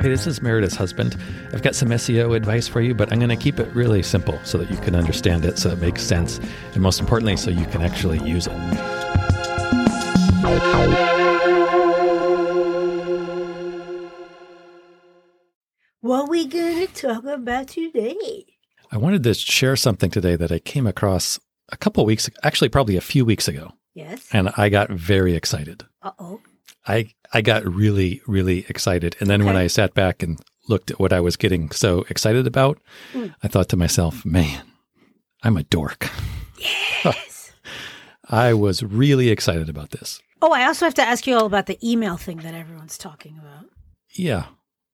Hey, this is Meredith's husband. I've got some SEO advice for you, but I'm going to keep it really simple so that you can understand it, so it makes sense, and most importantly, so you can actually use it. What are we going to talk about today? I wanted to share something today that I came across a couple weeks, actually probably a few weeks ago. Yes. And I got very excited. Uh-oh. I got really, really excited. And then when I sat back and looked at what I was getting so excited about, I thought to myself, man, I'm a dork. Yes. I was really excited about this. Oh, I also have to ask you all about the email thing that everyone's talking about. Yeah.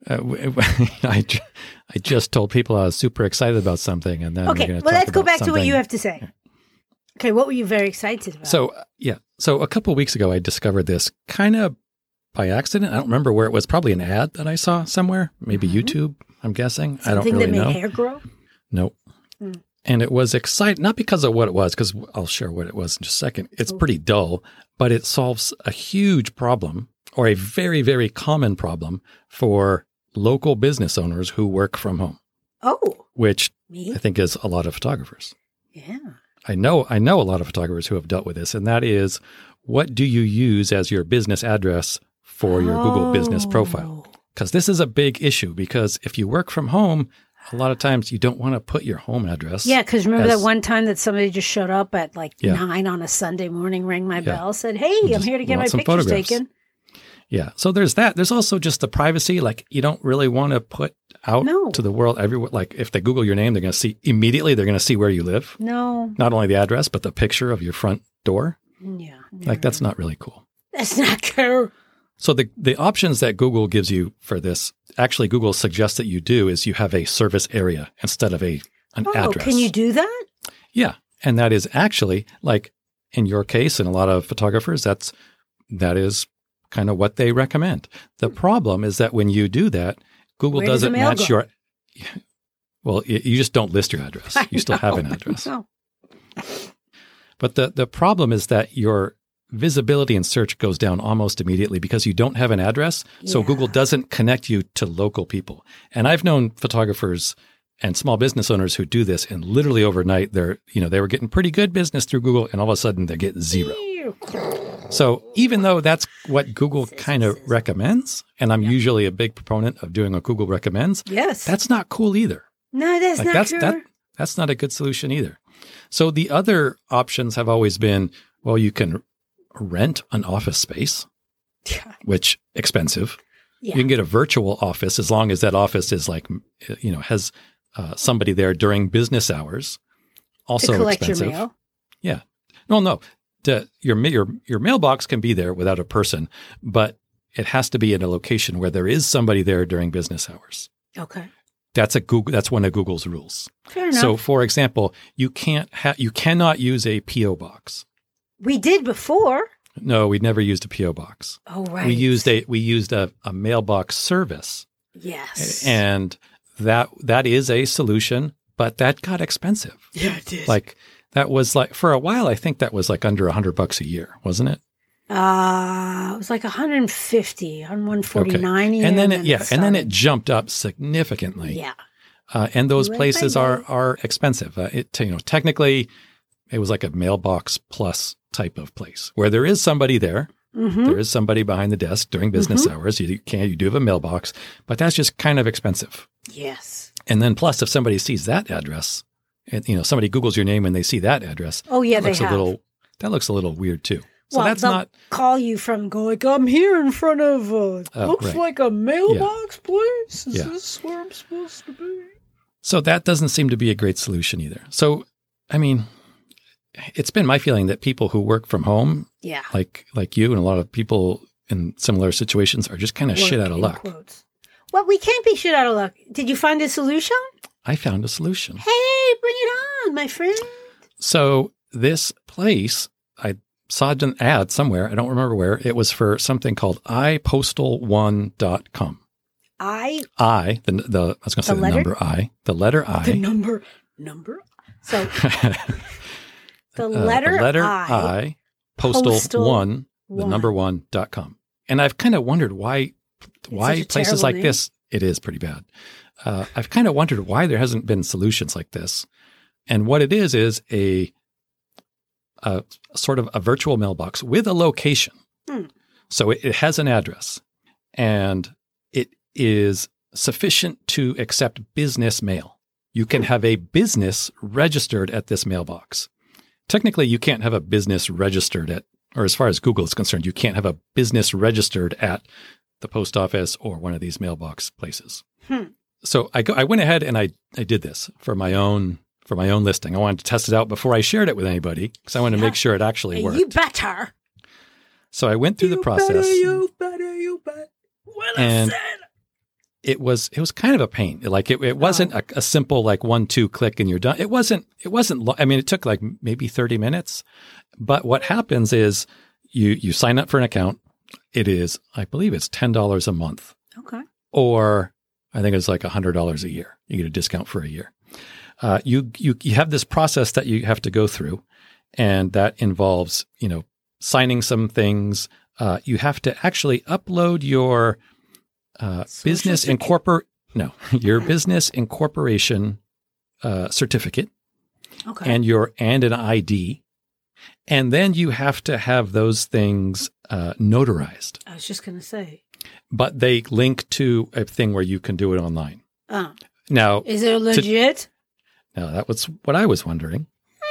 I just told people I was super excited about something. And then okay, well, let's go back to what you have to say. Okay, what were you very excited about? So a couple of weeks ago, I discovered this kind of by accident. I don't remember where it was. Probably an ad that I saw somewhere, maybe YouTube, I'm guessing. Something I don't really know. that made hair grow? Nope. And it was exciting, not because of what it was, because I'll share what it was in just a second. It's pretty dull, but it solves a huge problem, or a very, very common problem for local business owners who work from home. Oh. Which Me? I think is a lot of photographers. Yeah. I know a lot of photographers who have dealt with this, and that is, what do you use as your business address for your Google business profile? Because this is a big issue, because if you work from home, a lot of times you don't want to put your home address. Yeah, because remember that one time that somebody just showed up at 9 on a Sunday morning, rang my bell, said, hey, I'm here to get my pictures photographs taken. Yeah. So there's that. There's also just the privacy. Like, you don't really want to put out to the world everywhere. Like, if they Google your name, they're going to see immediately, they're going to see where you live. No. Not only the address, but the picture of your front door. Yeah. Like, that's not really cool. That's not cool. So the options that Google gives you for this, actually Google suggests that you do, is you have a service area instead of an address. Can you do that? Yeah. And that is actually, like in your case and a lot of photographers, that is kind of what they recommend. The problem is that when you do that, Google doesn't match your, well, you just don't list your address. You still have an address. No. But the problem is that your visibility in search goes down almost immediately because you don't have an address. So Google doesn't connect you to local people. And I've known photographers and small business owners who do this, and literally overnight they were getting pretty good business through Google, and all of a sudden they get zero. So even though that's what Google kind of recommends, and I'm usually a big proponent of doing what Google recommends, that's not cool either. No, that's not cool. That's not a good solution either. So the other options have always been, well, you can rent an office space, which expensive. Yeah. You can get a virtual office as long as that office is has somebody there during business hours. Also to collect expensive. Your mail? Yeah. No. Your mailbox can be there without a person, but it has to be in a location where there is somebody there during business hours. Okay. That's one of Google's rules. Fair enough. So, for example, you cannot use a PO box. We did before. No, we never used a PO box. Oh, right. We used a mailbox service. Yes. And that is a solution, but that got expensive. Yeah, it did. That was for a while, I think that was under $100 a year, wasn't it? It was like 150 on 149. Okay. And then it jumped up significantly. Yeah. And those places are expensive. Technically, it was like a mailbox plus type of place where there is somebody there. Mm-hmm. There is somebody behind the desk during business hours. You do have a mailbox, but that's just kind of expensive. Yes. And then plus, if somebody sees that address, and somebody Googles your name and they see that address, that looks a little weird too. So they'll call you from I'm here in front of looks like a mailbox place. Is this where I'm supposed to be? So that doesn't seem to be a great solution either. So, I mean, it's been my feeling that people who work from home, like you and a lot of people in similar situations, are just kind of shit out of luck. Quotes. Well, we can't be shit out of luck. Did you find a solution? I found a solution. Hey, bring it on, my friend. So this place, I saw an ad somewhere. I don't remember where. It was for something called ipostal1.com. I was going to say the number I. The letter I. The number. So the letter I. Postal1, the number 1.com. And I've kind of wondered why places like this It is pretty bad. I've kind of wondered why there hasn't been solutions like this. And what it is a sort of a virtual mailbox with a location. So it has an address, and it is sufficient to accept business mail. You can have a business registered at this mailbox. Technically, you can't have a business registered at, or as far as Google is concerned, you can't have a business registered at the post office or one of these mailbox places. So I went ahead and I did this for my own listing. I wanted to test it out before I shared it with anybody because I wanted to make sure it actually worked. You better. So I went through the process. You better. Well, and it was kind of a pain. Like it wasn't a simple like 1-2 click and you're done. It wasn't long. I mean, it took like maybe 30 minutes. But what happens is you sign up for an account. It is, I believe it's $10 a month. Okay. Or I think it's like $100 a year. You get a discount for a year. You have this process that you have to go through, and that involves, signing some things. You have to actually upload your business incorporation certificate, and an ID, and then you have to have those things notarized. I was just going to say, but they link to a thing where you can do it online. Now, is it legit? Now that was what I was wondering.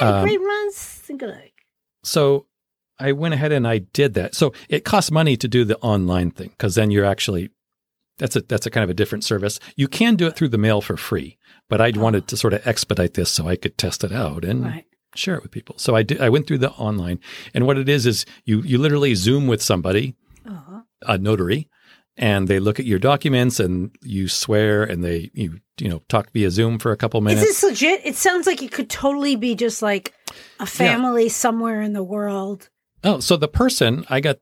So I went ahead and I did that. So it costs money to do the online thing because then you're actually that's a kind of a different service. You can do it through the mail for free, but I wanted to sort of expedite this so I could test it out and share it with people. So I went through the online, and what it is you literally Zoom with somebody, a notary, and they look at your documents and you swear, and you talk via Zoom for a couple minutes. Is this legit? It sounds like it could totally be just like a family somewhere in the world. Oh, so the person, I got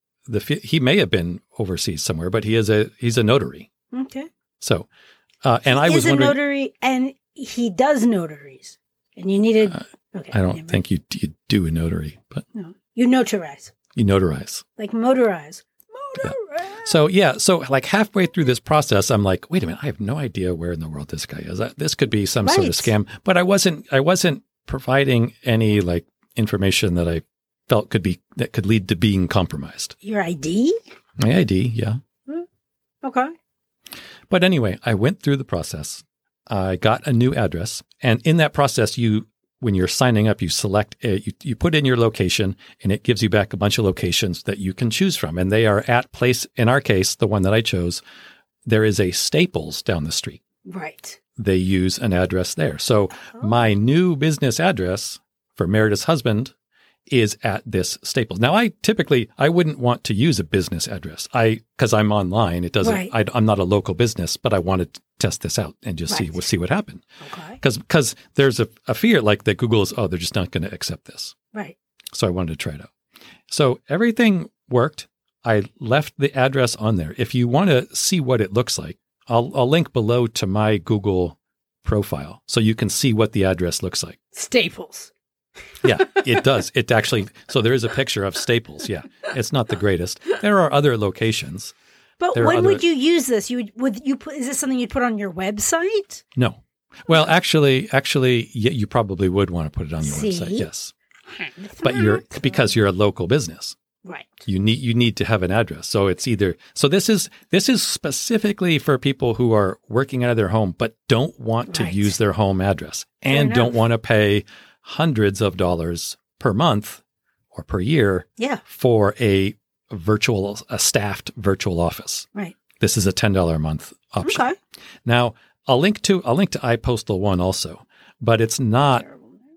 he may have been overseas somewhere, but he's a notary. Okay. So, and I was wondering, a notary, and he does notaries, and you needed. Okay. I don't think you do a notary, but no, you notarize. You notarize, like motorize. Yeah. So like halfway through this process, I'm like, wait a minute, I have no idea where in the world this guy is. This could be some sort of scam, but I wasn't providing any like information that I felt that could lead to being compromised. Your ID? My ID, yeah. Okay. But anyway, I went through the process. I got a new address, and in that process, when you're signing up, you select you put in your location, and it gives you back a bunch of locations that you can choose from, and they are at place. In our case, the one that I chose, there is a Staples down the street. Right. They use an address there. So my new business address for Meredith's husband is at this Staples. Now, I wouldn't want to use a business address. Because I'm online, it doesn't. Right. I'm not a local business, but I wanted to test this out and just see what happened. Okay. Because there's a fear like that Google is, they're just not going to accept this. Right. So I wanted to try it out. So everything worked. I left the address on there. If you want to see what it looks like, I'll link below to my Google profile so you can see what the address looks like. Staples. Yeah, it does. It actually, so there is a picture of Staples. Yeah, it's not the greatest. There are other locations. But when would you use this? Is this something you'd put on your website? No. Well, actually, you probably would want to put it on your website. Yes. But because you're a local business. Right. You need to have an address. So it's this is specifically for people who are working out of their home but don't want to use their home address and don't want to pay hundreds of dollars per month or per year for a staffed virtual office. Right. This is a $10 a month option. Okay. Now, I'll link to iPostal One also, but it's not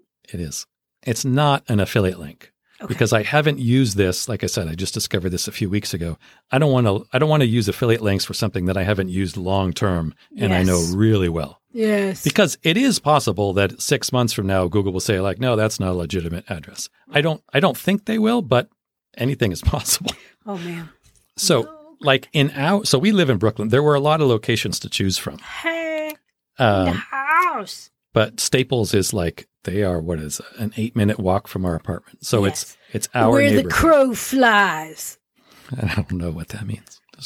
it's not an affiliate link. Okay. Because I haven't used this, like I said, I just discovered this a few weeks ago. I don't want to use affiliate links for something that I haven't used long term and I know really well. Yes. Because it is possible that 6 months from now Google will say like, no, that's not a legitimate address. I don't think they will, but anything is possible. Oh man. So like so we live in Brooklyn. There were a lot of locations to choose from. Hey. The house. But Staples is like, they are, what is it, an 8-minute walk from our apartment. So it's our neighborhood. Where the crow flies. I don't know what that means.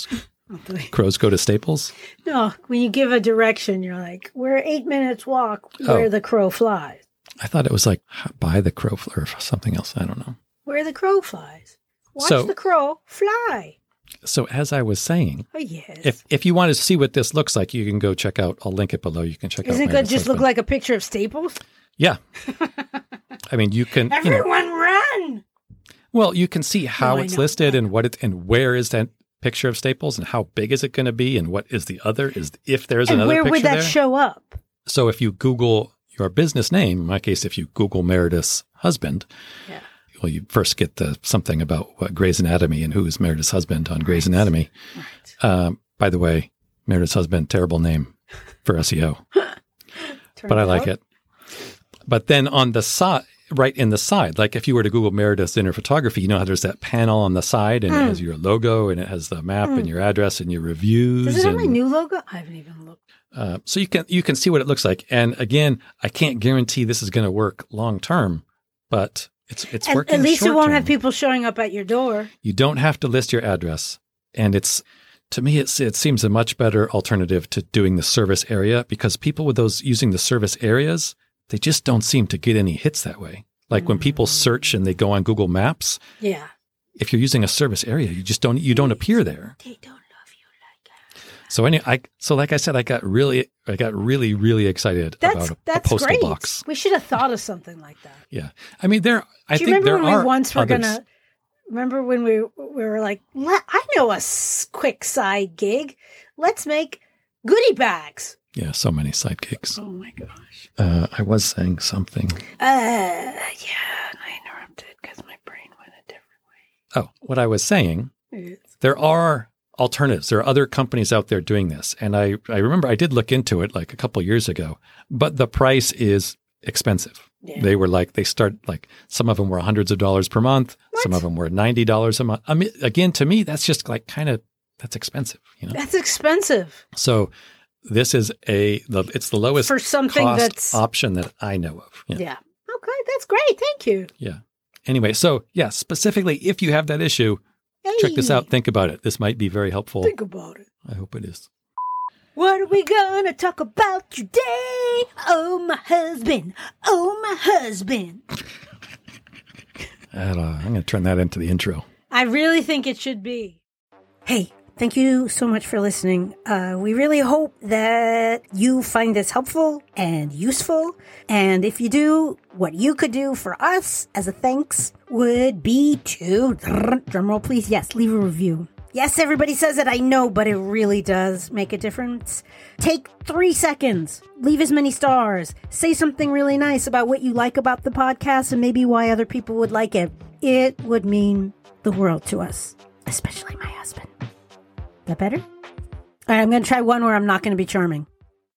Crows go to Staples? No, when you give a direction, you're like, we're 8 minutes walk where the crow flies. I thought it was like by the crow or something else. I don't know. Where the crow flies. Watch the crow fly. So as I was saying, if you want to see what this looks like, you can go check out. I'll link it below. You can check out. Isn't it going to just look like a picture of Staples? Yeah. I mean, you can. Everyone run! Well, you can see how it's listed and what and where is that picture of Staples and how big is it going to be and what is the other if there's another picture there. Where would that show up? So if you Google your business name, in my case, if you Google Meredith's husband, well, you first get something about what Grey's Anatomy and who is Meredith's husband on Grey's Anatomy. Right. By the way, Meredith's husband, terrible name for SEO, but I like it. But then on the side, right in the side, like if you were to Google Meredith's Dinner Photography, you know how there's that panel on the side and it has your logo and it has the map and your address and your reviews. Does it have my new logo? I haven't even looked. So you can see what it looks like. And again, I can't guarantee this is going to work long term, but it's working. At least it won't have people showing up at your door. You don't have to list your address. And to me, it seems a much better alternative to doing the service area because people with those using the service areas, they just don't seem to get any hits that way. Like when people search and they go on Google Maps. Yeah. If you're using a service area, you don't appear there. They don't love you like that. So anyway, like I said, I got really excited about a postal great. box. We should have thought of something like that. Yeah. I mean, I think there are. Remember when we were like, I know a quick side gig. Let's make goodie bags. Yeah, so many side gigs. Oh my gosh. I was saying something. Yeah, and I interrupted because my brain went a different way. Oh, what I was saying, there are alternatives. There are other companies out there doing this. And I remember I did look into it like a couple years ago, but the price is expensive. Yeah. They start some of them were hundreds of dollars per month. What? Some of them were $90 a month. I mean, again, to me, that's just that's expensive. That's expensive. So this is it's the lowest for something cost option that I know of. Yeah. Okay, that's great. Thank you. Yeah. Anyway, so specifically, if you have that issue, check this out. Think about it. This might be very helpful. Think about it. I hope it is. What are we gonna talk about today? Oh, my husband. Oh, my husband. I'm going to turn that into the intro. I really think it should be. Hey. Thank you so much for listening. We really hope that you find this helpful and useful. And if you do, what you could do for us as a thanks would be to, drumroll please, leave a review. Yes, everybody says it, I know, but it really does make a difference. Take 3 seconds, leave as many stars, say something really nice about what you like about the podcast and maybe why other people would like it. It would mean the world to us, especially my husband. That better? All right, I'm going to try one where I'm not going to be charming.